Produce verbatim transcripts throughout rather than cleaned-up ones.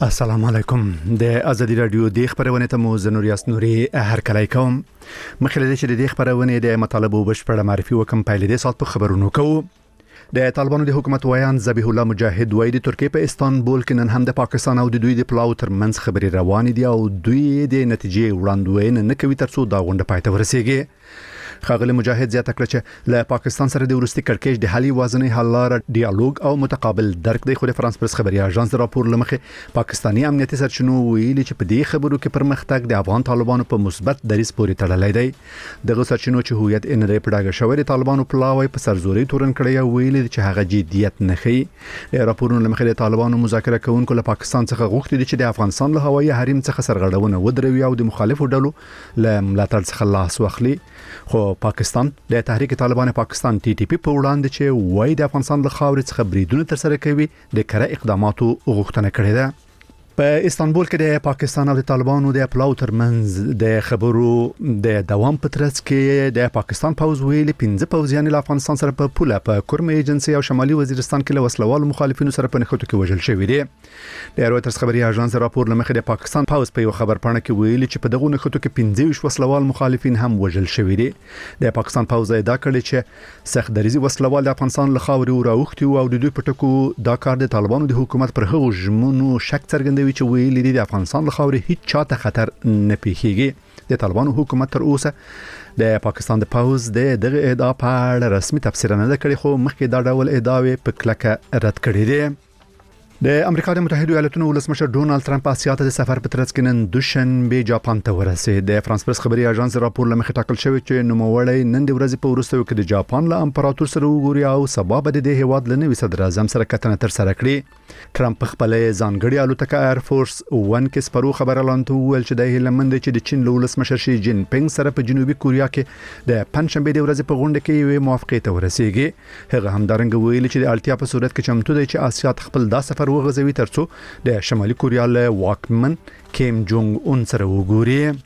السلام علیکم. د ازادي رادیو د خبرونه ته مو زنوریاس نوري هر کله کوم مخکې د چې د خبرونه د مطالبه بشپړه معرفي وکم پایلې د سات په خبرونو کوو. د طالبانو د حکومت وایان ذبیح الله مجاهد وایي د ترکیه په استانبول کې نن هم د پاکستان او د دوی د پلاو ترمنځ خبري روان دي او دوی د نتیجې وړاندوینه نه کوي ترڅو دا غونډه پای ته ورسیږي. خاغلی مجاهد زیاته کړ چې له پاکستان سره د ورستي کړکېچ د حل وازنې حل لار ډیالوګ او متقابل درک دی. خو د فرانس پرس خبري اژانس راپور لمخه پاکستاني امنیتي سرچینو ویلي چې په دې خبرو کې پرمختګ د افغان طالبانو په مثبت دریځ پورې تړلی دی. دغه سرچینو چې هویت ان ری پډاګه شوی د طالبانو پلاوی په سرزوري تورن کړی ویلي چې هغه جديت نه خي. د راپورونو لمخه د طالبانو مذاکره کوونکو له پاکستان څخه غوښتي دي چې د افغانستان له هوایي حریم څخه سرغړونه ودروي او د مخالفو ډلو له ملاتړ څخه لاس واخلي. خو پاکستان د تحریک طالبان پاکستان ټي ټي پی په وړاندې چې وای د افغانستان له خاورې څخه بریدونه تر سره کوي د کره اقداماتو غوښتنه کړې ده. په استانبول کې د پاکستان او د طالبانو د پلاو ترمنځ د خبرو د دوام په ترڅ کې د پاکستان پوز ویلي پنځه پوزیان له افغانستان سره په پوله په کورم ایجنسي او شمالي وزیرستان کې له وسلوال مخالفینو سره په نښتو کې وژل شوی دي. د رويټرز خبري اژانس راپور لمخه د پاکستان پوز په یو خبر پاڼه کې ویلي چې په دغه نښتو کې پنځه وسلوال مخالفین هم وژل شوی دي. د پاکستان پوز ادعا کړې چې سخت دریزي وسلوال د افغانستان له خاورې راوختي او د دوی په ټکو دا کار د طالبانو د حکومت پر هغو ژمنو شک څرګندوي چې ویلي دي د افغانستان له خاورې هیڅ چاته خطر نه پیښیږي. د طالبانو حکومت تر اوسه د پاکستان د پوز د دغه ادعا په اړه رسمي تفسیر نه کړی خو مخکې دا ډول ادعاوې په کلکه رد کړې دي. د امریکا د متحده ایالاتونو ولسمشر ډونالد ترامپ اسیا ته د سفر په ترڅ کې نن دوشنبه جاپان ته ورسید. د فرانس پرس خبري اژانس راپور لمخې ټاکل شوی چې نوموړی نن د ورځې په وروستیو کې د جاپان له امپراتور سره وګوري او سبا به د هیواد له نوي صدر اعظم سره کتنه تر سره کړي. ترامپ خپل ځانګړي الوتکه ایر فورس ون کې سپرو خبر اعلان وکړ چې د هیلمند چې د چین له ولسمشر شي جین پینګ سره په جنوبي کوریا کې د پنځشنبه د ورځې په غونډه کې یو موافقه ته ورسیږي. هغه همدارنګه ویلي چې د اړتیا په صورت کې چمتو دی چې اسیا خپل دا سفر وغځوي ترڅو د شمالي کوریا له واکمن کیم جونګ اون سره وګوري.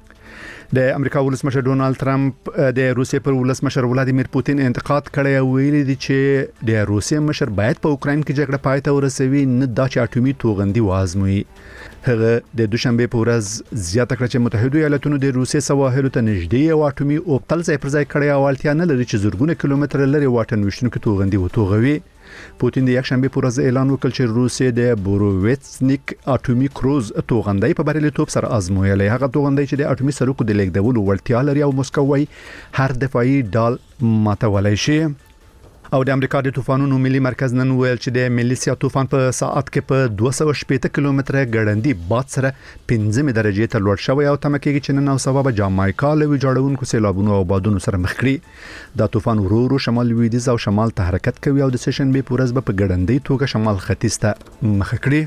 د امریکا ولسمشر ډونالد ترامپ د روسیې پر ولسمشر ولادیمیر پوتین انتقاد کړی او ویلي دی چې د روسیې مشر باید په اوکراین کې جګړه پای ته ورسوي نه دا چې اټومي توغندي وازموي. هغه د دوشنبه په ورځ زیاته کړه چې متحده ایالاتونو د روسیې سواحل ته نږدې او اټومي اوبتل ځای پر ځای کړی او اړتیا نه لري چې زرګونه کیلومتر لري واټن وشتونکو توغندي وتوغوي. پوتین د یک شنبه په ورځ اعلان وکړ چې روسیې د بوروویتسنیک اټومي کروز توغندي په بریالیتوب سره ازمویلی. هغه توغندي چې د اټومي سرکو د لیږدولو وړتیا لري او مسکو وايي هر دفاعي ډال ماتولای شي. او د امریکا د طوفانونو ملي مرکز نن ویل چې د ملیسیا طوفان په ساعت کې په دوه سوه شپږ کیلومتره ګړندی باد سره پنځمه درجه ته لوړ شوی او تمه کېږي چې نن او سبا به جامایکا له ویجاړونکو سیلابونو او بادونو سره مخ کړي. دا طوفان ورو ورو شمال لویدیځ او شمال ته حرکت کوي او د سشنبه په ورځ به په ګړندی توګه شمال ختیځ ته مخ کړي.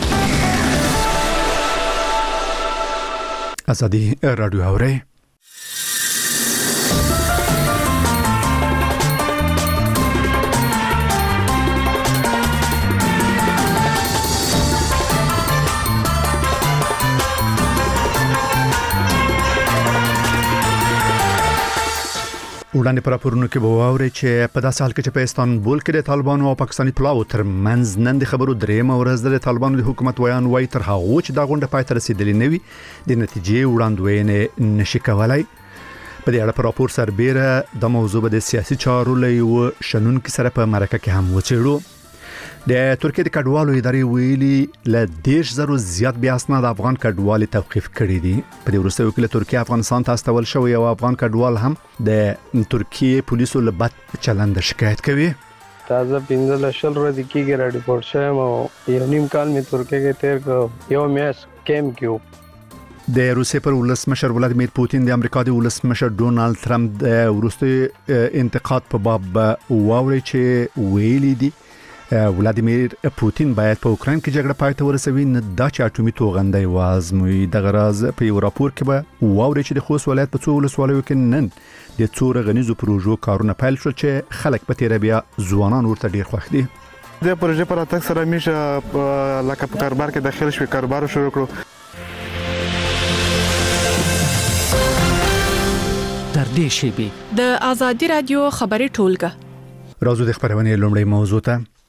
ازادي رادیو اوري وړاندې پر راپورونو کې به واوري چې په داسې حال کې چې په استانبول کې د طالبانو او پاکستاني پلاو ترمنځ نن د خبرو درېمه ورځ د طالبانو د حکومت وایان وایي تر هغه چې دا غونډه پای ته رسیدلې نه وي د نتیجې وړاندوینه نشي کولای. په دې اړه په راپور سربېره د موضوع د سیاسي چارو له یو شنونکو سره په مرکه کې هم وڅېړو. د ترکیه د کډوالو ادارې ویلي ل دیش زرو زیات بیا اسناد افغان کډوالي توقيف کړي دي. په دې وروستیو کې له ترکیه افغانستان ته استول شوی او افغان کډوال هم د ترکیه پولیسو له بد چلند شکایت کوي. تازه پنځه لشل ورځې کېږي را ریپورت شوم او یو نیم کال می ترکیه کې تیر کو یو میاس کېم کیو. د روسیې پر ولسمشر ولادیمیر پوتین د امریکا د ولسمشر ډونالد ترامپ د وروستي انتقاد په باب واوري چې ویلي دي ولادیمیر پوتین باید په اوکراین کې جګړه پای ته ورسوي نه دا چې اټومي توغندي وازموي. دغه راز په یو راپور کې به واوري چې د خوست ولایت په څو ولسوالیو کې نن د څو غنیزو پروژو کارونه پیل شول چې خلک په تیر بیا ځوانان ورته ډیر خوښ دي. د پروژې پر اتک سره میشه لکه په کاروبار کې داخل شوی کاروبار شروع کړو. در دې شی به د ازادي رادیو خبري ټولګه راځو د خبرونه لومړی موضوع ته.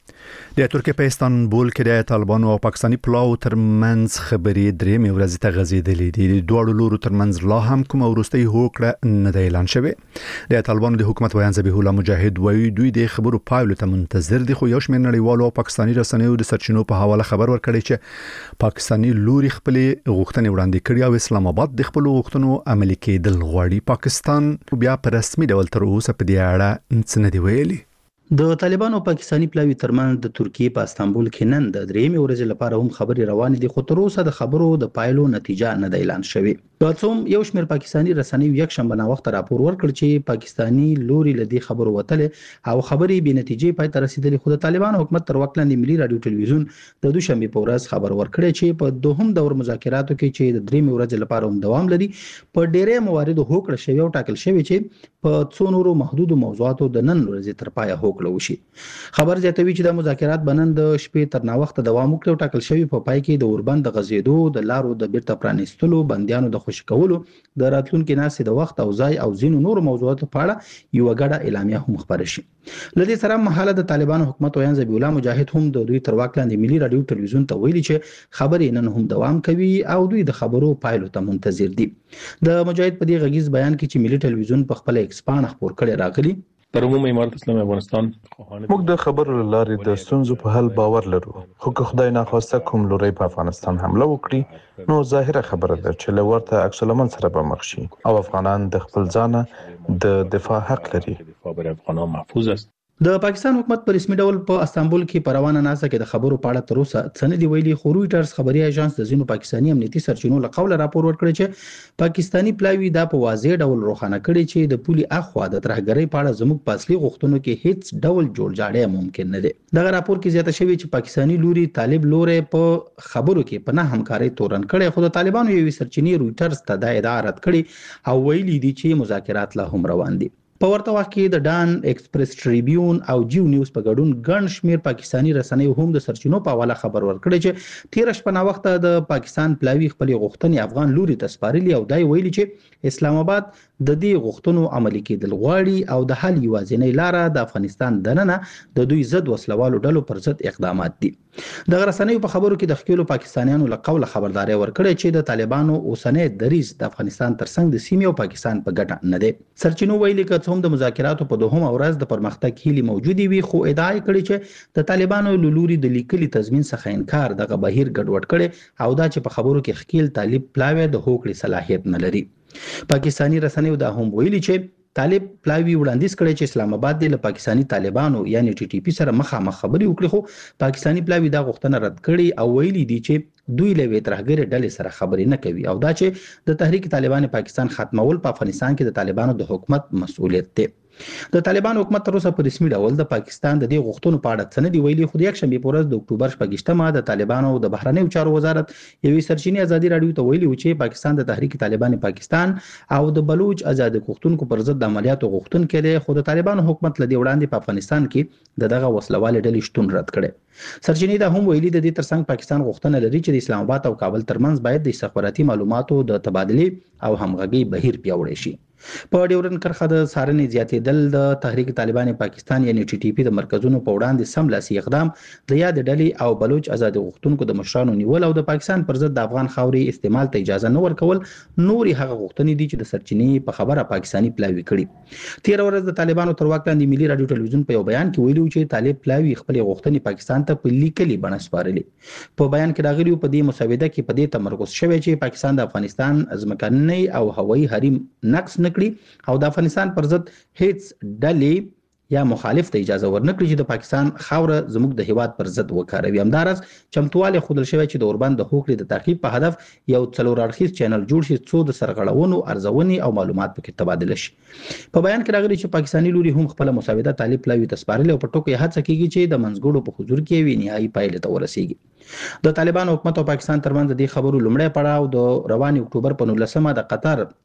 د ترکیه په استانبول کې د طالبانو او پاکستاني پلاو ترمنځ خبرې درې مې ورځې ته غځېدلې دي. د دوه لورو ترمنځ لا هم کوم وروستۍ هوکړه نه ده اعلان شوې. د طالبانو د حکومت ویان ذبیح الله مجاهد وایي دوی د خبرو پایلو ته منتظر دي، خو یو شمېر نړیوالو او پاکستاني رسنیو د سرچینو په حواله خبر ورکړی چې پاکستاني لوري خپل غوښتنې وړاندې کړي او اسلام آباد د خپل غوښتنو عملي کېدل غواړي. پاکستان بیا په رسمي ډول تر اوسه په دې اړه څه نه دی ویلي. د طالبانو پاکستاني پلاوی ترمنځ د ترکیه په استانبول کې نن د درېمې ورځې لپاره هم خبرې روانې دي، خو تر اوسه د خبرو د پایلو نتیجه نه ده اعلان شوې. تاسو یو شمېر پاکستاني رسنیو یک شنبه نا وخت راپور ورکړ چې پاکستاني لوري لدی خبرو وتلې او خبرې به نتیجې پای ته رسیدلې، خو د طالبانو حکومت تر وخت لاندې ملي رادیو ټلویزیون د دوشنبه په ورځ خبر ورکړی چې په دوهم دور مذاکراتو کې چې د درېمې ورځې لپاره هم دوام لري، په ډېرې مواردو هوکړه شوی او ټاکل شوی چې په څو نورو محدودو موضوعاتو د نن ورځې تر پایه هوکړه وشي. خبر زیاتوي چې د مذاکرات بنن د شپې تر نا وخت دوام وکړي او ټاکل شوی په پای کې د اوربند د غزیدو، د لارو د بیرته پرانیستلو، بندیانو د خوشی کولو، د راتلونکو ناسې د وخت او ځای او ځینو نورو موضوعاتو په اړه یو غړه اعلامیه هم خبره شي. لدې سره مهاله د طالبانو حکومت ویان ذبیح الله مجاهد هم د دوی تر واک لاندې ملي رادیو ټلویزیون ته ویلي چې خبرې نن هم دوام کوي او دوی د خبرو پایلو ته منتظر دي. د مجاهد په دې غږیز بیان کې چې ملي ټلویزیون په خپل ایکسپان خبر کړي راغلي، در عموم امارت اسلامي افغانستان موږ د خبرو لارې د ستونزو په حل باور لرو، خو که خدای ناخواسته کوم لوري په افغانستان حمله وکړي نو ظاهره خبره ده چې له ورته عکس العمل سره به مخ شي او افغانان د خپل ځانه د دفاع حق لري. دفاع بر افغانان محفوظ است. د پاکستان حکومت په رسمي ډول په استانبول کې په روانه ناسه کې د خبرو په اړه تر اوسه څه نه دی ویلي، خو رويټرز خبري اژانس د ځینو پاکستاني امنیتي سرچینو له قوله راپور ورکړی چې پاکستاني پلاوی دا په واضح ډول روښانه کړي چې د پولي اخوا د ترهګرۍ په اړه زموږ په اصلي غوښتنو کې هیڅ ډول جوړجاړی ممکن نه دی. دغه راپور کې زیاته شوی چې پاکستاني لوري طالب لوري په خبرو کې په نه همکاري تورن کړي، خو د طالبانو یوې سرچینې رويټرز ته دا ادعا رد کړي او ویلي دي چې مذاکرات لا هم روان دي. په ورته وخت کې د ډان ایکسپریس ټریبیون او جیو نیوز په ګډون ګڼ شمېر پاکستاني رسنیو هم د سرچینو په حواله خبر ورکړی چې تیر شپه نا وخت د پاکستان پلاوی خپل غوښتنې افغان لوري ته سپارلي او دای ویلي چې اسلام آباد د دې غوښتنو عملي کېدل غواړي او د حل یوازینۍ لاره د افغانستان دننه د دوی ضد وسلوالو ډلو پر ضد اقدامات دي. د رسنیو په خبرو کې د خپل پاکستانیانو له قوله خبرداري ورکړي چې د طالبانو اوسنۍ دریځ د افغانستان ترڅنګ د سیمې او پاکستان په ګټه نه دی. سرچینو ویلي چې هم د مذاکراتو په دوهم ورځ د پرمختګ هیلې موجودې وي، خو ادعا کړې چې د طالبانو لوري د لیکلي تضمین څخه انکار دغه بهیر ګډوډ کړي او دا چې په خبرو کې خکیل طالب پلاوی د هوکړې صلاحیت نه لري. پاکستاني رسنیو دا هم ویلي چې طالب پلاوی وړاندیز کړی چې اسلام آباد د پاکستاني طالبانو یعنی ټي ټي پی سره مخامخ خبري وکړي، خو پاکستاني پلاوی دا غوښتنه رد کړي او ویلي دي چې دوی له وترهګر ډلې سره خبري نه کوي او دا چې د تحریک طالبان پاکستان ختمول په افغانستان کې د طالبانو د حکومت مسؤلیت دی. د طالبان حکومت تر اوسه په رسمي ډول د پاکستان د دې غوښتنو په اړه څه نه دی ویلي، خو د یک شنبه په ورځ د اکتوبر شپږشتمه د طالبانو د بهرنیو چارو وزارت یوې سرچینې ازادي رادیو ته ویلي و چې پاکستان د تحریک طالبان پاکستان او د بلوچ آزاد غوښتونکو پر ضد د عملیاتو غوښتونکو دی، خو د طالبانو حکومت لدی وړاندې په افغانستان کې دغه وسلوال ډلې شتون رد کړي. سرچینې دا هم ویلي د دې ترڅنګ پاکستان غوښتنه لري چې د اسلام آباد او کابل ترمنځ باید د استخباراتي معلوماتو د تبادلې او همغږي بهیر پیاوړی شي. په ډیورن کرخه د سارنې زیاتېدل د تحریک طالبان پاکستان یعنی ټي ټي پی د مرکزونو په وړاندې سملاسي اقدام د یاد ډلې او بلوچ آزاد غوښتونکو د مشرانو نیول او د پاکستان پر ضد د افغان خاورې استعمال ته اجازه نه ورکول نوري هغه غوښتنې دي چې د سرچینې په خبره پاکستاني پلاوی کړي. تیر ورځ د طالبانو تر واک لاندې ملي رادیو ټلویزیون په یو بیان کې ویلي چې طالب پلاوی خپل غوښتنې پاکستان ته په لیکلي بڼه سپارلي. په بیان کې راغلی په دې مسوده کې په دې تمرکز شوی چې پاکستان د افغانستان ځمکني او هوایي حریم نقص نکړي او د افغانستان پر ضد هیڅ ډلې یا مخالف ته اجازه ورنکړي چې د پاکستان خاوره زموږ د هیواد پر ضد وکاروي. همدارس چمتواله خودل شوی چې د اوربند د هوکړې د تعقیب په هدف یو څلور اړخیز چینل جوړ شي څو د سرغړونو ارزونې او معلومات پکې تبادله شي. په بیان کې راغلي چې پاکستاني لوري هم خپل مساوده طالب پلاوی ته سپارلې او په ټکو یې هڅه کوي چې د منځګړو په حضور کې وي نهایي پایله ته ورسیږي. د طالبان حکومت او پاکستان ترمنځ د خبرو لومړی پړاو د روان اکتوبر په نولسمه د قطر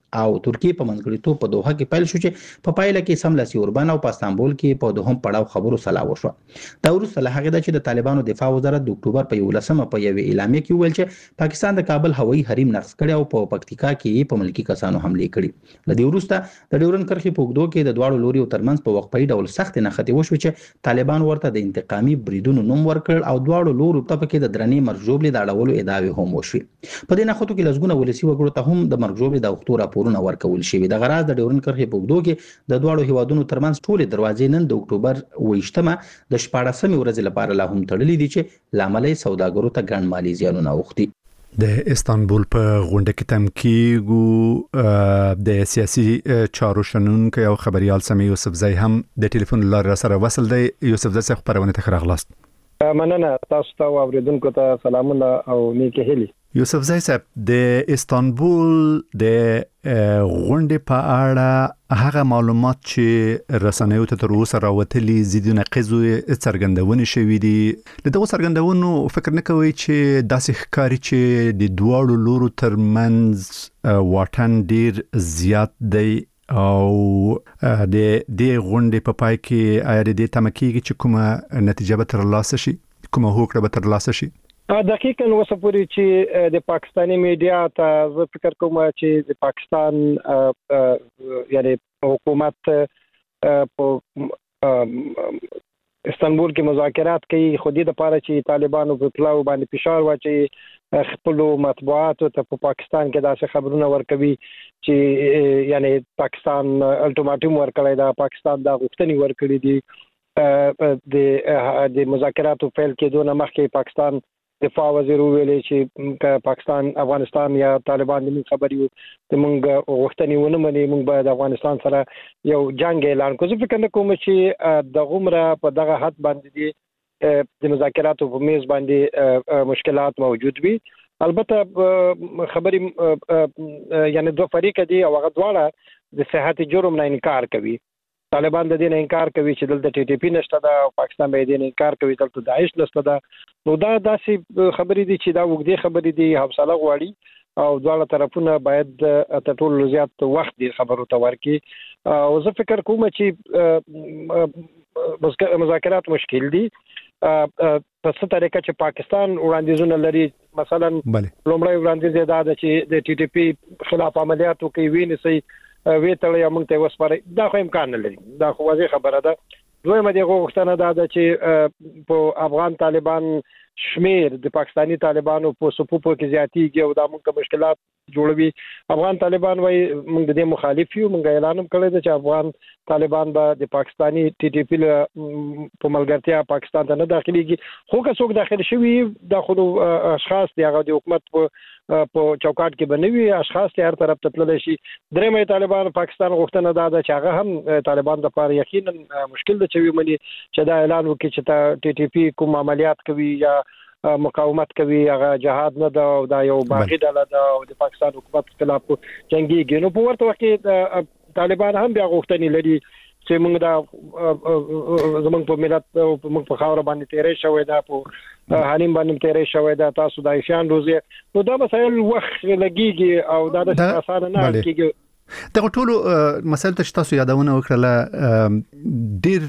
او ترکیه په منځګړیتوب په دوحه کې پیل شو چې په پایله کې سملاسي اوربان او په استانبول کې په دوهم پړاو خبرو سلا وشو. دا وروسته له هغه چې د طالبانو دفاع وزارت د اکتوبر په یولسمه په یوه اعلامیه کې ویل چې پاکستان د کابل هوایي حریم نقض کړی او په پکتیکا کې په ملکی کسانو حمله کړې. لدې وروسته د ډیورن کرښې په اوږدو کې د دواړو لوري ترمنځ په وقفه‌ای ډول سخت نښتې وشو چې طالبان ورته د انتقامي بریدونو نوم ورکړ او دواړو لورو ته پکې د درنې مرګ ژوبلې د اړولو ادعاوې هم وشوې. په دې نښتو کې لسګونه ولسي وګړو ته هم د مرګ ژوبلې د اوښتو راپورونه ورکول شوي. د غراز د ډیورن کرښې په اوږدو کې د دواړو هیوادونو ترمنځ ټولې دروازې نن د اکتوبر اوویشتمه د شپاړسمې ورځې لپاره لا هم تړلې دي چې لامل یې سوداګرو ته ګڼ مالي زیانونه اوښتي. د استانبول په غونډه کې تم کېږو د سیاسي چارو شنونکو او خبريال سمي یوسفزی هم د ټلیفون لاره سره وصل دی. یوسفزی څخه خبرونه ته راغلاست. مننه تاسو ته او اوریدونکو ته سلامونه او نیکی هیلي. یوسفزی صاحب د استانبول د غونډې په اړه هغه معلومات چې رسنیو ته تر اوسه راوتلي زیدونه قضو څرګندونه شوې دي. له دغه څرګندونو فکر نه کوي چې داسې ښکاري چې د دواړو لورو ترمنځ واټن ډیر زیات دی او د دې غونډې په پای کې آیا د دې تمه کېږي چې کومه نتیجه به ترلاسه شي، کومه هوکړه به ترلاسه شي؟ دقیقاً اوسه پورې چې د پاکستاني میډیا ته زه فکر کوم چې د پاکستان یعنی حکومت په استانبول کې مذاکرات کوي خو دې لپاره چې طالبانو په پلاو باندې فشار واچي خپل مطبوعات ته په پاکستان کې داسې خبرونه ورکوي چې یعنی پاکستان الټیماټوم ورکړی دا پاکستان دا غوښتنې ورکړي دي د د مذاکراتو فعال کېدو نه مخکې پاکستان دفاع وزیر ویلي چې پاکستان افغانستان یا طالبان د خبري د مونږ غوښتنې ونه مني مونږ به د افغانستان سره یو جنگ اعلان کوو. زه فکر کوم چې د غومره په دغه حد باندې د مذاکراتو په میز باندې مشکلات موجود وي. البته خبري یعنی دوه فریق دي او هغه دواړه د صحت جرم نه انکار کوي. طالبان د دې نه انکار کوي چې دلته ټي ټي پی نشته ده او پاکستان به دې نه انکار کوي دلته داعش نشته ده. نو دا داسې خبرې دي چې دا وګړي خبرې دي حوصله غواړي او دواړه طرفونه باید تر ټولو زیات وخت دې خبرو ته ورکړي. او زه فکر کوم چې مذاکرات مشکل دي په څه طریقه چې پاکستان وړاندیزونه لري. مثلا لومړی وړاندیز دا ده چې د ټي ټي پی خلاف عملیاتو کوي ویني وی تړي موږ ته وسپاره دا خو امکان نه لري. دا خو واضح خبره ده. دویمه دغه غوښتنه دا ده چې په افغان طالبان شمیر د پاکستانی طالبانو په صفوفو کې زیاتیږي او دا موږ ته مشکلات جوړوي. افغان طالبان وايي موږ د دې مخالف یو. موږ اعلان هم کړی دی چې افغان طالبان به د پاکستانی ټي ټي پی په ملګرتیا پاکستان ته نه داخليږي. خو که څوک داخل شوي دا خو اشخاص دی هغه د حکومت په په چوکاټ کې بنوي اشخاص ته هر طرف ته تللی شي. درېمه طالبان پاکستان غوښتنه دا ده چې هغه هم طالبان د لپاره یقینا مشکل ده چې ومني چې دا اعلان وکړي چې ټي ټي پی کوم عملیات کوي یا مقاومت کوي هغه جهاد نه ده او دا یو باغی ډله ده او د پاکستان حکومت خلاف جنگيږي. نو په ورته وخت کې طالبان هم بیا غوښتنې لري چې موږ دا زمونږ په ملت او موږ په خاور باندې تیرې شوې ده په حالیم باندې تیرې شوې ده تاسو د ایشان روزي. نو دا مسایل وخت لګيږي او دا د اسانه نه کېږي. دغه ټولو مسایل ته تاسو یادونه وکړه ډیر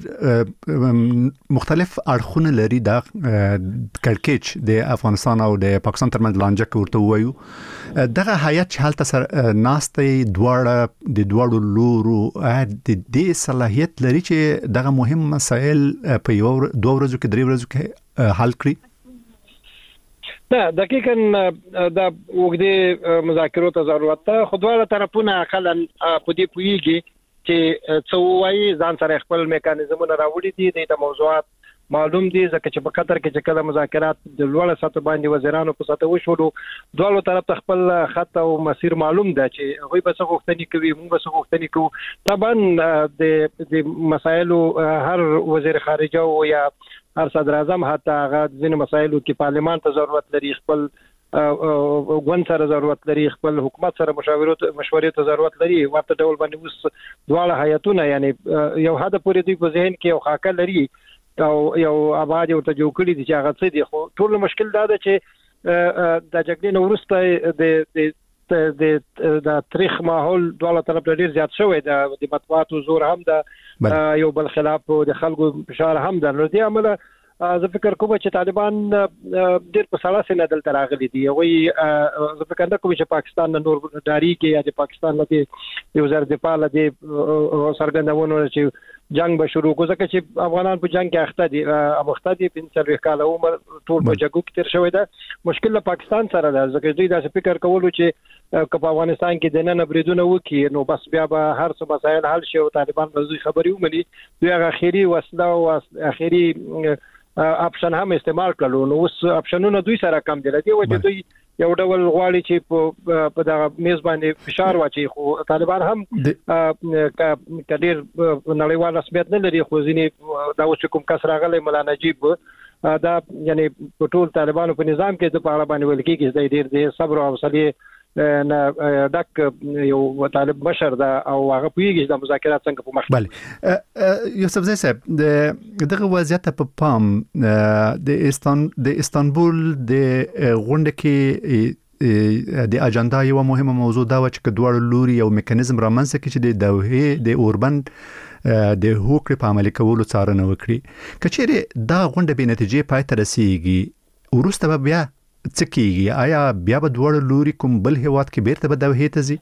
مختلف اړخونه لري د کړکېچ د افغانستان او د پاکستان ترمنځ لانجه ورته وایو. دغه هیات چې حالت سره ناستې دواړه د دواړو لورو د دې صلاحیت لري چې دغه مهم مسایل په یو دوه ورځو کې درې ورځو کې حل کړي. نه دقیقاً دا وګړي مذاکرات ته ضرورت ده. خو دواړه طرفونه اقلا په دې پوېږي چې څو وايي ځان سره خپل میکانیزمونه راوړي دي د موضوعات معلوم دي ځکه چې په قطر کې چې کله مذاکرات د لوړ سطح باندې وزیرانو په سطح وشولو دواړو طرف ته خپل خط او مسیر معلوم ده چې هغه به څه غوښتنې کوي موږ به څه غوښتنې کوو. طبعا د د مسایلو هر وزیر خارجه او یا هر صدر اعظم حتی هغه ځینې مسایلو کې پارلمان ته ضرورت لري خپل غون سره ضرورت لري خپل حکومت سره مشاورت مشورې ته ضرورت لري. ورته ډول باندې اوس دواړه هیاتونه یعنی یو حد پورې دوی په ذهن کې یو خاکه لري او یو آباد ورته جوړ کړی دي چې هغه څه دي. خو ټول مشکل دا ده چې د جګړې نو وروسته د د د تاریخ ماحول دواړه طرف ډیر زیات شوی د مطبوعاتو زور هم د یو بل خلاف د خلکو فشار هم د نو دي عمله زه فکر کوم چې طالبان ډیر په سلاسل نه دلته راغلي دي وي زه فکر نه کوم چې پاکستان نور داری کې یا د پاکستان د یو وزیر دفاع لدی سرګندونه چې جنگ به شروع کو ځکه چې افغانان په جنگ کې اخته دي امخته دي په څلوي کال عمر ټول په جګو کې تیر شوی ده مشکل له پاکستان سره ده ځکه دوی دا فکر کولو چې په افغانستان کې د نن بریدونه وکي نو بس بیا به هر څه مسایل حل شي او طالبان به دوی خبري ومني دوی هغه اخیری وسله او اخیری اپشن هم استعمال کړو نو اوس اپشنونه دوی سره کم دي لدی وجه دوی یو ډول غواړي چې په دغه میز باندې فشار واچي خو طالبان هم کډیر نړیوال رسمیت نه لري خو ځینې دا اوس کوم کس راغلی مولا نجیب دا یعنی په ټول طالبانو په نظام کې د پاره باندې ویل کېږي چې ډیر دې صبر او حوصله نه ډک یو طالب مشر دا او هغه پویږي د مذاکرات څنګه په مخ بله یوسف زئی صاحب د دغه وضعیت په پام د استان د استانبول د غونډه کې د اجنډا یو مهمه موضوع دا و چې دوړ لوري یو میکانیزم رامنځته کړي چې د دوحه د اوربند د هوکړې په عملي کولو څارنه وکړي کچېره دا غونډه به نتیجې پای ته رسیږي ورسته به بیا څه کیږي آیا بیا به دوړ لوري کوم بل هیواد کې بیرته به دوحه ته ځي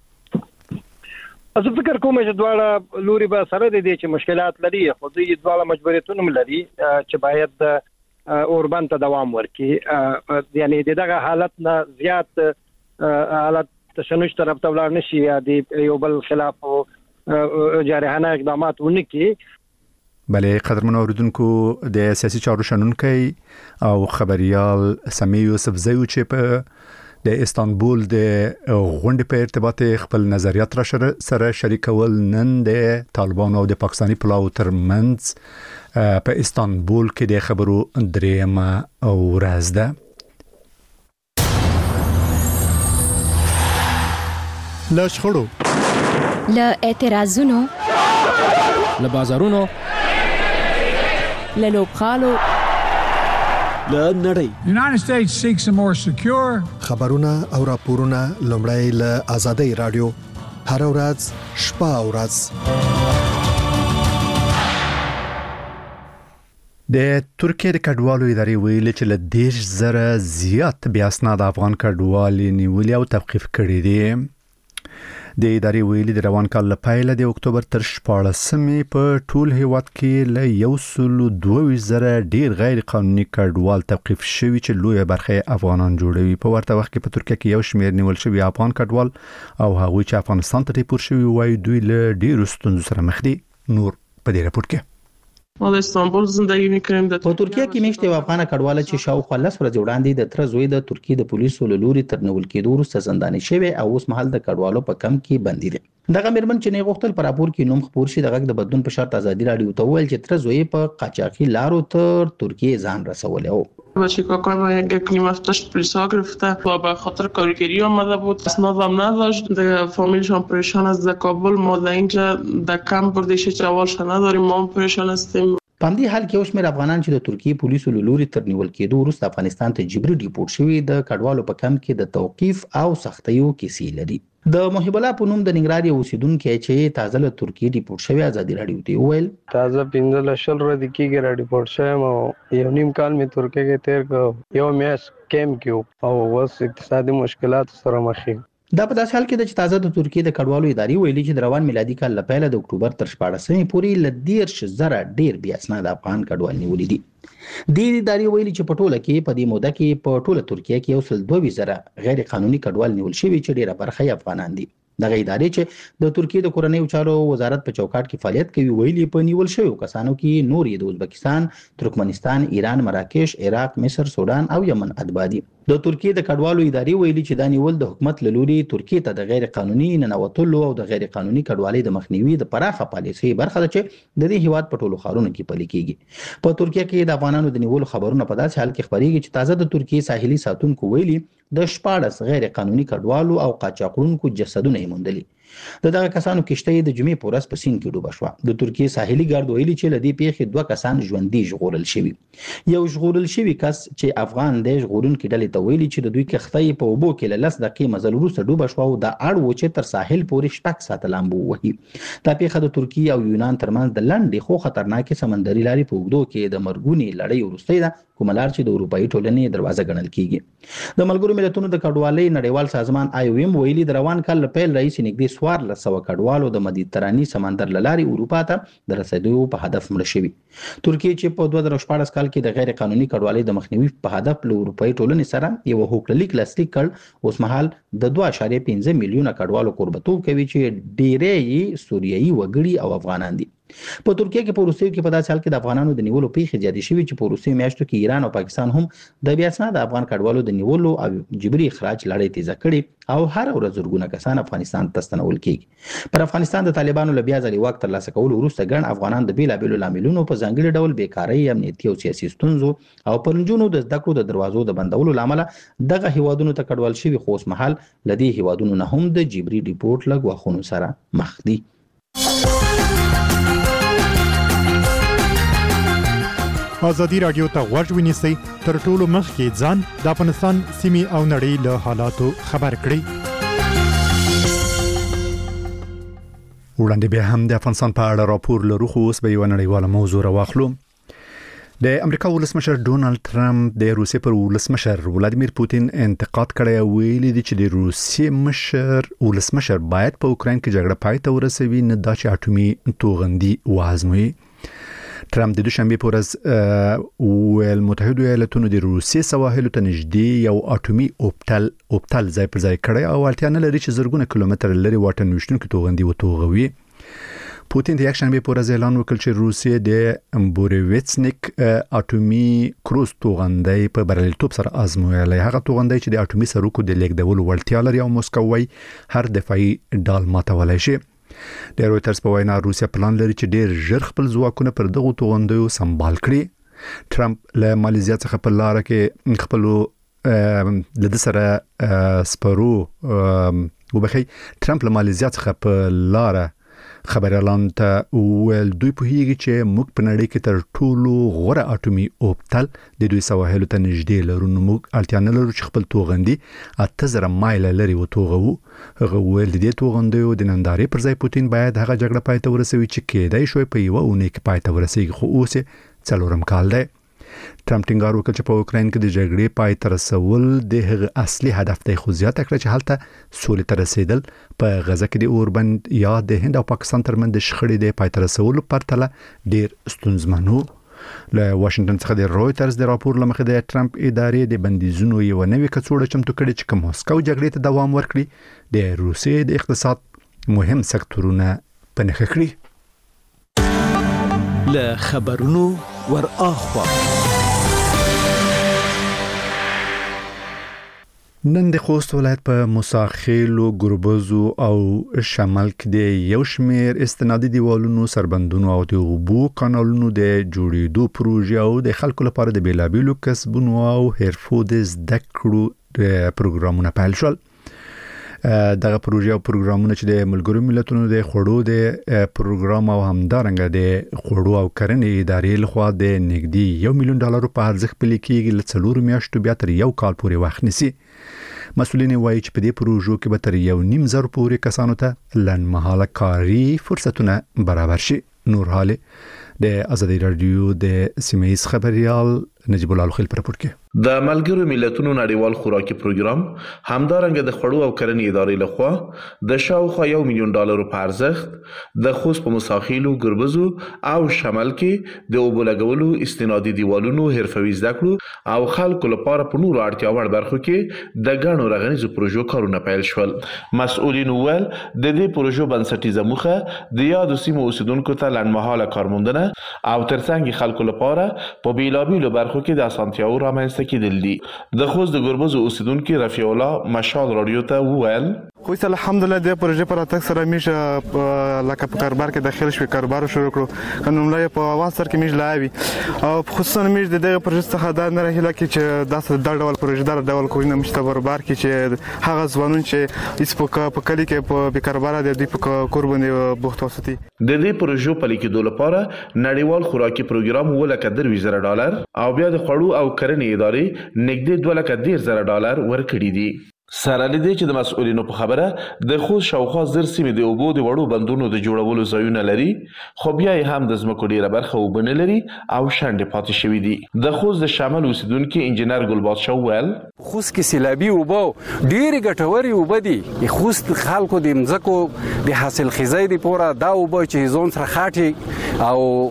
زه فکر کوم چې دوړ لوري به سره دي چې مشکلات لري خو دوی دوړ مجبوریتونه لري چې باید اوربند ته دوام ورکړي یعنی دغه حالت نه زیات حالت تشنج طرف ته ولاړ نشي یا د یو بل خلاف جارحانه اقدامات ونکړي بله قدرمن اوریدونکو د سیاسي چارو شنونکي او خبريال سمي یوسف زئی چې په د استانبول د غونډې په ارتباط خپل نظریات را سره شریکول نن د طالبانو او د پاکستاني پلاو ترمنځ په استانبول کې د خبرو دریمه ورځ ده لا شخړو لا اعتراضونو لا بازارونو للوبخالو لنړی United States seeks a more secure خبرونه او راپورونه لومړی له آزادۍ رادیو هر ورځ شپه او ورځ د ترکیه د کډوالو ادارې ویلي چې له دیش زره زیات بیا اسناد افغان کډوال نیولي او توقیف کړي دي د ادارې ویلي د روان کال لپاره د اکتوبر تر شپاړسمې په ټول هیواد کې له یو سل دوه زره ډیر غیر قانوني کډوال توقیف شوي چې لوی برخه افغانان جوړوي په ورته وخت کې په ترکیه کې یو شمېر نیول شوي افغان کډوال او هغوی چې افغانستان ته ټیپور شوي وایي دوی له ډیرو ستونزو سره مخ دي نور په دې راپور کې ما د استانبول زندگی میکنیم د په ترکیه کې میشته افغان کډواله چې شاوخوا لس ورځې وړاندې د تر زوی د ترکیه د پولیسو له لوري تر نیول کېدو وروسته زنداني شوی او اوس مهال د کډوالو په کم کې بندي دي دغه مرمن چې نه غوښتل پر راپور کې نوم خبر شي دغه د بدلون په شرط ازادي رادیو ته ویل چې تر زوی په قاچاقي لارو تر ترکیه ځان رسولی او بچه کاکای ما یک کلیم افتش پلیسا گرفته و به خاطر کارگیری آمده بود اسنادم نداشت در فامیلشان پریشان است در کابل ما در اینجا در کم بردیش جوالش نداریم ما پریشان هستیم په دې حال کې اوس مې افغانان چې د ترکیه پولیسو له لوري تر نیول کېدو وروسته افغانستان ته جبري ډیپورټ شوي د کډوالو په کم کې د توقیف او سختیو کیسې لري د محب الله په نوم د ننګرهار یو اوسیدونکو چې تازه له ترکیه ډیپورټ شوی ازادي رادیو ته ویل تازه پنځه لشل ورځې کېږي را ډیپورټ شوم او یو نیم کال مې ترکیه کې تیر کړ یو میاشت کیمپ کې او اوس اقتصادي مشکلات سره مخ یم دا په داسې حال کې د تازه د ترکیه د کډوالو ادارې ویلي چې د روان میلادي کال لپاره د اکتوبر تر شپاړسمې پورې ل دیرش زره ډیر بیا اسناد افغان کډوال نیولې دي د دې ادارې ویلي چې په ټوله کې په دې موده کې په ټوله ترکیه کې یو سل دوه زره غیر قانوني کډوال نیول شوي چې ډیره برخه افغانان دي دغه ادارې چې د ترکیه د کورنیو چارو وزارت په چوکاټ کې فعالیت کوي ویلي په نیول شویو کسانو کې نور د ازبکستان، ترکمنستان، ایران، مراکش، عراق، مصر، سودان او یمن اتباع دي د ترکیه د کډوالو ادارې ویلي چې دا نیول د حکومت له لوري ترکیه ته د غیر قانوني ننوتلو او د غیر قانوني کډوالۍ د مخنیوي د پراخه پالیسۍ برخه ده چې د دې هیواد په ټولو ښارونو کې پلي کیږي په ترکیه کې د افغانانو د نیولو خبرونه په داسې حال کې خبرېږي چې تازه د ترکیه ساحلي ساتونکو ویلي د شپاړس غیر قانوني کډوالو او قاچاقونکو جسدونه یې موندلي د دغه کسانو کشته د جمعې په ورځ په سیند کې ډوبه شوه. د ترکیې ساحلي ګارد ویلي چې له دې پیښې دوه کسان ژوندي ژغورل شوي. یو ژغورل شوی کس چې افغان دی ژغورونکي ډلې ته ویلي چې د دوی کښتۍ په اوبو کې له لس دقیقې مزل وروسته ډوبه شوه او دا اړ و چې تر ساحل پورې شپږ ساعته لامبو ووهي. دا پیښه د ترکیې او یونان ترمنځ د لنډې خو خطرناکې سمندري لارې په اوږدو کې د مرګونې لړۍ وروستۍ ده، کومه لار چې د اروپایي ټولنې دروازه ګڼل کیږي. د ملګرو ملتونو د کډوالۍ نړیوال سازمان آی او ایم ویلي د روان کال له پیل راهیسې نږدې څوارلس سوه کډوالو د مدیترانې سمندر له لارې اروپا ته د رسېدو په هدف مړه شوي. ترکیې چې په دوه زره شپاړس کال کې د غیر قانوني کډوالۍ د مخنیوي په هدف له اروپایي ټولنې سره یو هوکړلیک لاسلیک کړ، اوس مهال د دوه اعشاریه پنځه میلیونه کډوالو کوربتوب کوي چې ډېری یې سوریایي وګړي او افغانان دي. په ترکیه کې په وروستیو کې په داسې حال کې د افغانانو د نیولو پیښې زیاتې شوي چې په وروستیو میاشتو کې ایران او پاکستان هم د بې اسناده افغان کډوالو د نیولو او جبري اخراج لړۍ تیزه کړې او هر ورځ زرګونه کسان افغانستان ته ستنول کیږي. پر افغانستان د طالبانو له بیا ځلې واک ترلاسه کولو وروسته ګڼ افغانان د بېلابېلو لاملونو په ځانګړي ډول بیکارۍ، امنیتي او سیاسي ستونزو او پر نجونو د زده کړو د دروازو د بندولو له امله دغه هیوادونو ته کډوال شوي، خو اوس مهال له دې هیوادونو نه هم د جبري ډیپورټ له ګواښونو سره مخ دي. ازادي راډیو ته غوږ ونیسئ، تر ټولو مخکې ځان د افغانستان سیمې او نړۍ له حالاتو خبر کړئ. وړاندې بیا هم د افغانستان په اړه راپور لرو، خو اوس به یو نړیواله موضوع راواخلو. د امریکا ولسمشر ډونالد ټرمپ د روسیې پر ولسمشر ولادیمیر پوتین انتقاد کړی او ویلي دی چې د روسیې مشر ولسمشر باید په اوکراین کې جګړه پای ته ورسوي، نه دا چې اټومي توغندي وازموي. ټرمپ د دوشنبه په ورځ ویل متحده ایالاتونو د روسیې سواحلو ته نږدې یو اټومي اوبټل اوبټل ځای پر ځای کړی او اړتیا نه لري چې زرګونه کیلومتر لري واټن وشتونکو توغندي وتوغوي. پوتین د یکشنبه په ورځ اعلان وکړ چې روسیې د بورویڅنیک اټومي کروز توغندي په بریالیتوب سره ازمویلی. هغه توغندي چې د اټومي سرکو د لیږدولو وړتیا لري او موسکو وايي هر دفاعي ډال ماتولی شي. د رويټرز په وینا روسیا پلان لري چې ډېر ژر خپل ځواکونه پر دغه توغندیو سمبال کړي. ټرمپ له مالیزیا څخه په لار کې خپل د سره سپرو وبخي ټرمپ له مالیزیا څخه په لار خبر اعلان ته ویل دوی په هیګي چې موږ په نړۍ کې تر ټولو غوره اټومي اوبټل د دوی سواحلو ته نږدې لرو، نو موږ اړتیا نه لرو چې خپل توغندي اته زره مایل لري وتوغو. هغه ویل د دې توغندیو د نندارې پر ځای پوتین باید هغه جګړه پای ته ورسوي چې کېدای شوی په یو اونۍ کې پای ته ورسیږي، خو اوس څلورم کال دی. ټرمپ ټینګار وکړ چې په اوکراین کې د جګړې پای ته رسول د هغه اصلي هدف دی، خو زیاته کړه چې هلته سولې ته رسیدل په غزه کې د اوربند یا د هند او پاکستان ترمنځ د شخړې د پای ته رسولو پرتله ډېر ستونزمن و. له واشنگټن څخه د رويټرز د راپور لمخې د ټرمپ ادارې د بندیزونو یو نوې کڅوړه چمتو کړې چې کوم موسکو جګړې ته دوام ورکړي د روسیې د اقتصاد مهم سکتورونه په نښه کړي. له خبرونو ور اخوا نن د خوست ولایت په موساخیلو، ګربزو او شمال کې د یو شمیر استنادي دیوالونو، سربندونو او د اوبو کانالونو د جوړېدو پروژې او د خلکو لپاره د بیلابیلو کسبونو او حرفو د زده کړو د پروګرامونو پیل شول. دغه پروژې او پروګرامونه چې د ملګرو ملتونو د خوړو د پروګرام او همدارنګه د خوړو او کرنې ادارې لخوا د نږدې یو میلیون ډالر په ارزښت پلي کېږي، له څلورو میاشتو بیا تر یو کال پورې وخت نیسي. مسؤلین وایي چې په دې پروژو کې به تر یو نیم زر پورې کسانو ته لنډمهاله کاري فرصتونه برابر شي. نور حاله د ازادي رادیو د سیمایي خبريال نجیب الله خلیل پر راپور کې د ملګرو ملتونو نړیوال خوراکي پروګرام همدارنګه د خوړو او کرنې ادارې لخوا د شاوخوا یو میلیون ډالر په ارزښت د خوست په مساخیلو، ګربزو او شمال کې د اوبو لګولو، استنادي دیوالونو، حرفوي زده کړو او خلکو لپاره په نورو اړتیا وړ برخو کې د ګڼو رغنیزو پروژو کارونه پیل شول. مسؤلین وویل د دې پروژو بنسټیزه موخه د یادو سیمو اوسیدونکو ته لنډمهاله کارموندنه او ترڅنګ خلکو لپاره په بیلابیلو برخو برخو کې د اسانتیاو رامنځته کېدل دي. د خوست د ګربز اوسیدونکو رفیع الله مشال رادیو ته وویل خو الحمدلله د پروژې پر اتک سره میشه لکه په کاروبار کې داخل شوی کاروبار شروع کړو قانونلای په اواز سره کې میش لاوي او خصوصا میش د دغه پروژې څخه دا نه راهله کې چې داسې د ډول پروژې دار ډول کوی نه مشته برابر کې چې هغه ځوانون چې اس په په کلی کې په کاروبار د دې په قرباني بوخت وساتي. د دې پروژې په لیکدو لپاره نړیوال خوراکي پروګرام ولکه دروي زره ډالر او بیا د خړو او کرنې ادارې نږدې دوه لکه ډیر زره ډالر ورکړي دي. سره لدې چې د مسؤلینو په خبره د خوست شاوخوا زر سیمې د اوبو د وړو بندونو د جوړولو ځایونه لري خو بیا یې هم د ځمکو ډیره برخه اوبه نه لري او شنډې پاتې شوي دي. د خوست د شمال اوسیدونکي انجینر ګلبادشاه وویل خوست کې سیلابي اوبه ډېرې ګټورې اوبه دي. خوست خلکو د مځکو د حاصل خیزۍ دپاره دا اوبه چې ځان سره خاټي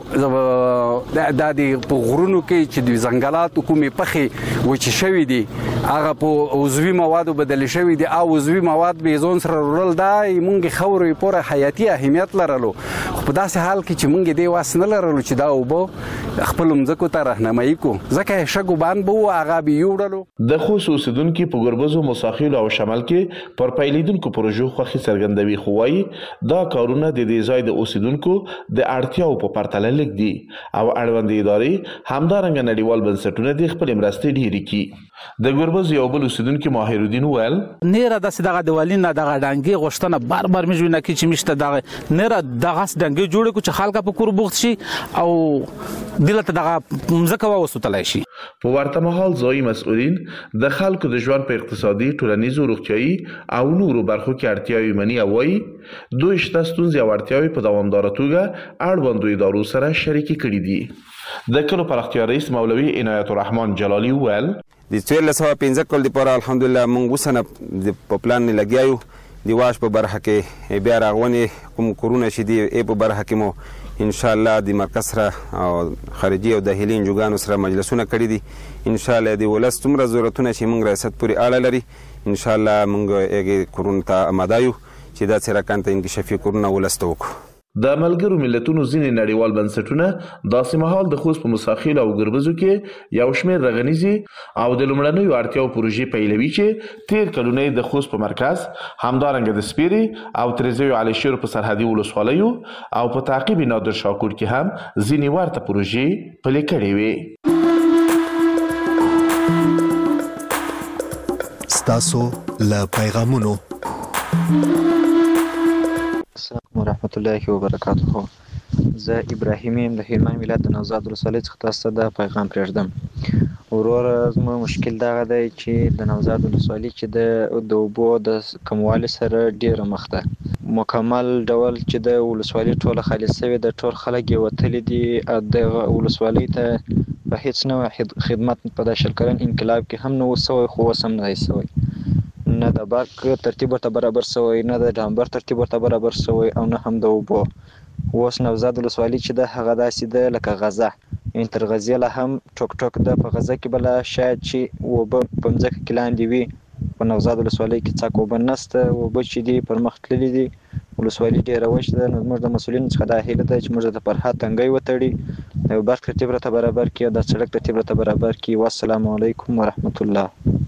او دا د په غرونو کې چې د ځنګلاتو کومې پخې وچې شوي دي هغه په عضوي موادو بدل شوی دي او عضوي مواد به ځون سره رول دا مونږ خورې پوره حیاتي اهمیت لرلو خو په داسې حال کې چې مونږ دې واس نه لرلو چې دا اوبه خپل مځکو ته راهنمایي کو ځکه شګو باندې بو هغه به یوړلو. د خوست اوسیدونکو په ګربزو مساخیل او شمال کې پر پیلیدونکو پروژو خوخي څرګندوي خو وايي دا کارونه د دې ځای د اوسیدونکو د اړتیاو په پرتله لیک دي او اړوند ادارې همدارنګه نړیوال بنسټونه د خپل مرستې ډیري کی. د ګربز یو بل اوسیدونکو ماهر الدین وویل نه را داسې دغه دیوالین دغه ډنګي غوښتنه بار بار مې ژوند کې چې مشته دغه نه را دغه ډنګي جوړ کو چې خلک په کور بوخت شي او دلته دغه مزکه وسوتلای شي. په ورته مهال ځای مسؤلین د خلکو د ژوند په اقتصادي ټولنیزو روغتيایي او نورو برخو کې اړتیاوې مني او وایي دوی شته ستونزې او اړتیاوې په دوامداره توګه اړوندو ادارو سره شریکې کړي دي. د کلو پراختیا رئیس مولوي عنایت الرحمن جلالی وویل د څوارلس سوه پنځه کال لپاره الحمدلله موږ اوسنه په پلان نه لګیایو د واش په برخه کې بیا راغونې کوم کورونه چې دي په برخه کې مو ان شاء الله د مرکز سره او خارجي او داخلي انجوګانو سره مجلسونه کړي دي. ان شاء الله د ولس څومره ضرورتونه چې موږ ریاست پورې اړه لري ان شاء الله موږ هغې کورونو ته اماده یو چې دا څه راکانته انکشافي کورونه ولس ته وکړو. د ملګرو ملتونو ځینې نړیوال بنسټونه داسې مهال د خوست په مساخیل او ګربزو کې یو شمېر رغنیزي او د لومړنیو اړتیاو پروژې پیلوي چې تیر کلونه د خوست په مرکز همدارنګه د سپیري او تریزیو علي شیر په سرحدي ولسوالیو او په تعقیب نادر شاکور کې هم ځینې ورته پروژې پلي کړې وې. ستاسو له پیغامونو السلام ورحمت الله وبرکاته. زه ابراهیم یم د هلمند ولایت د نوزاد ولسوالۍ څخه تاسو ته دا پیغام پرېږدم. وروره زما مشکل دغه دی چې د نوزاد ولسوالۍ چې د اوبو د کموالي سره ډېره مخ ده. مکمل ډول چې د ولسوالۍ ټوله خالي سوې ده، ټول خلک یې وتلي دي. دغه ولسوالۍ ته په هېڅ نوع خدمت په دا شل کلن انقلاب کې هم نه و سوی، خو اوس هم نه دی سوی. نه د برق ترتیب ورته برابر سوی، نه د ډامبر ترتیب ورته برابر سوی او نه هم د اوبو. اوس نوزاد ولسوالۍ چې ده هغه داسې ده لکه غزه، یعنې تر غزې له هم ټوک ټوک ده. په غزه کې بله شاید چې اوبه په مځکه کې لاندې وي، په نوزاد ولسوالۍ کې څاک اوبه نشته. اوبه چې دي پر مخ تللي دي، ولسوالۍ ډېره وچ ده. نو زموږ د مسؤلینو څخه دا هیله ده چې موږ ته پر حد تنګی وتړي، د برق ترتیب راته برابر کړي او د سړک ترتیب راته برابر کړي. والسلام علیکم ورحمت الله.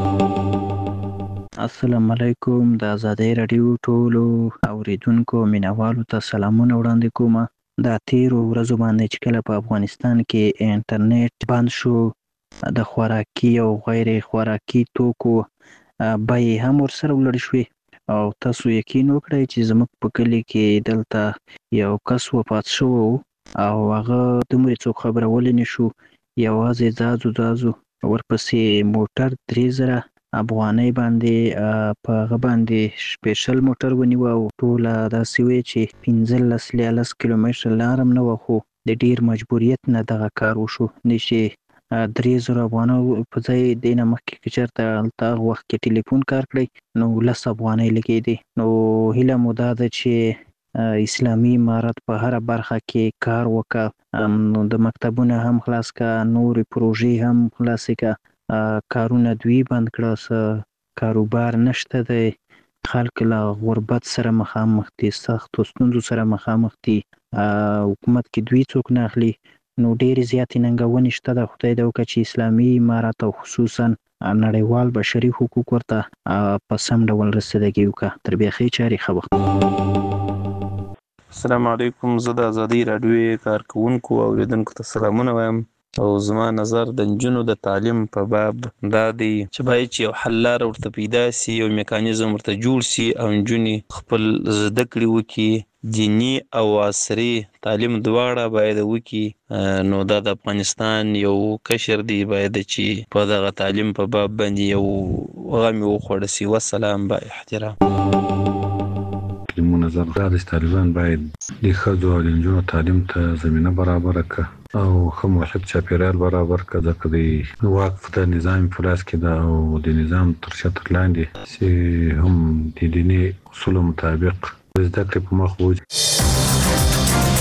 السلام علیکم. د ازادۍ راډیو ټولو اوریدونکو مینوالو ته سلامونه وړاندې کوم. د تیرو ورځو باندې چې کله په افغانستان کې انټرنیټ بند شو، د خوراکي او غیر خوراکي توکو بیې هم ورسره ولړ شوې او تاسو یقین وکړئ چې زموږ په کلي کې دلته یو کس وفات شوی و او هغه دومره څوک خبرولی نه شو. یوازې ځازو ځازو ورپسې موټر درې زره افغانۍ باندې په هغه باندې سپیشل موټر ونیوه او ټوله داسې وې چې پنځلس لیالس کیلومتره لار هم نه وه، خو د ډېر مجبوریت نه دغه کار وشو. نه چې درې زره افغانۍ په ځای دې نه مخکې که چېرته هلته هغه وخت کې ټلیفون کار کړی نو لس افغانۍ لګېدې. نو هیله مو دا ده چې اسلامي امارت په هره برخه کې کار وکړه، نو د مکتبونه هم خلاص کړه، نورې پروژې هم خلاصې کړه. کارونه دوی بند کړه، څه کاروبار نشته دی، خلک له غربت سره مخامخ دي، سختو ستونزو سره مخامخ دي، حکومت کې دوی څوک نه اخلي. نو ډېرې زیاتې ننګونې شته د خدای د وکړه چې اسلامي امارات او خصوصا نړیوال بشري حقوق ورته په سم ډول رسیدګي وکړه. تر بیا ښې چارې ښه وخت. السلام علیکم. زه د ازادي راډیو کارکونکو او اوریدونکو ته سلامونه وایم او زما نظر د نجونو د تعلیم په باب دا دی چې باید چې یو حل لاره ورته پیدا سي، یو میکانیزم ورته جوړ سي او نجونې خپل زده کړې وکړي. دیني او عصري تعلیم دواړه باید وکړي. نو دا د افغانستان یو کشر دی باید چې په دغه تعلیم په باب باندې یو غم وخوړ سي. والسلام با احترام. منظم دا د طالبان باید د ښځو او د نجونو تعلیم ته زمینه برابره کړه او ښه موحد چاپیریال برابر کړه، ځکه د وقف د نظام په لاس کې ده او د نظام تر شتر لاندې چې هم د دیني اصولو مطابق زده کړې په مخ وځي.